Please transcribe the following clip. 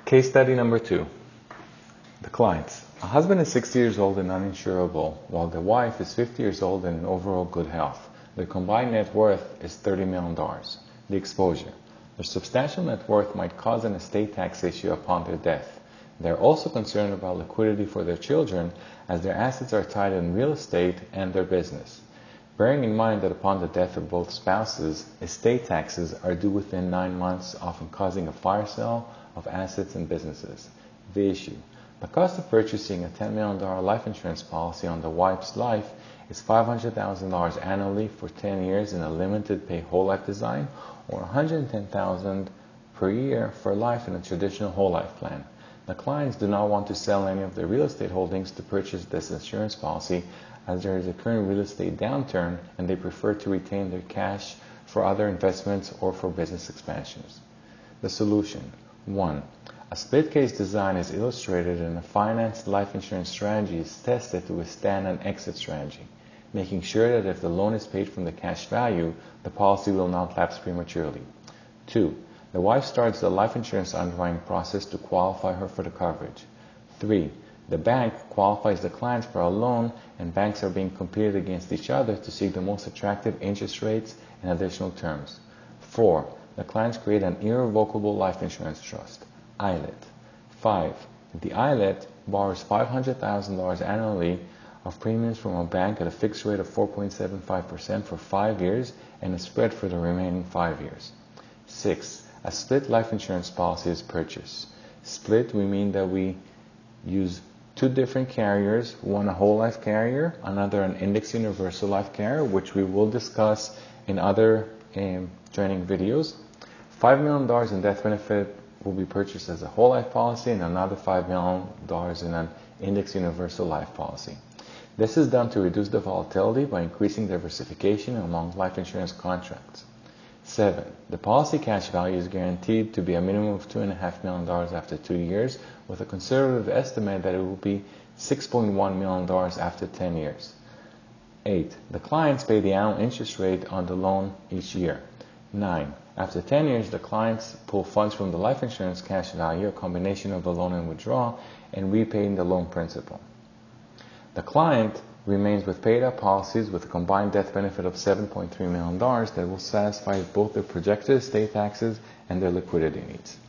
Case study number 2. The clients. A husband is 60 years old and uninsurable, while the wife is 50 years old and in overall good health. Their combined net worth is $30 million. The exposure. Their substantial net worth might cause an estate tax issue upon their death. They are also concerned about liquidity for their children, as their assets are tied in real estate and their business. Bearing in mind that upon the death of both spouses, estate taxes are due within 9 months, often causing a fire sale of assets and businesses. The issue. The cost of purchasing a $10 million life insurance policy on the wife's life is $500,000 annually for 10 years in a limited pay whole life design, or $110,000 per year for life in a traditional whole life plan. The clients do not want to sell any of their real estate holdings to purchase this insurance policy, as there is a current real estate downturn, and they prefer to retain their cash for other investments or for business expansions. The solution. 1. A split case design is illustrated, and a financed life insurance strategy is tested to withstand an exit strategy, making sure that if the loan is paid from the cash value, the policy will not lapse prematurely. 2. The wife starts the life insurance underwriting process to qualify her for the coverage. 3. The bank qualifies the clients for a loan, and banks are being competed against each other to seek the most attractive interest rates and additional terms. 4. The clients create an irrevocable life insurance trust, ILIT. 5. The ILIT borrows $500,000 annually of premiums from a bank at a fixed rate of 4.75% for 5 years and a spread for the remaining 5 years. 6. A split life insurance policy is purchased. Split, we mean that we use 2 different carriers, one a whole life carrier, another an index universal life carrier, which we will discuss in other training videos. $5 million in death benefit will be purchased as a whole life policy, and another $5 million in an index universal life policy. This is done to reduce the volatility by increasing diversification among life insurance contracts. 7. The policy cash value is guaranteed to be a minimum of $2.5 million after 2 years, with a conservative estimate that it will be $6.1 million after 10 years. 8. The clients pay the annual interest rate on the loan each year. 9. After 10 years, the clients pull funds from the life insurance cash value, a combination of the loan and withdrawal, and repaying the loan principal. The client remains with paid-up policies with a combined death benefit of $7.3 million that will satisfy both their projected estate taxes and their liquidity needs.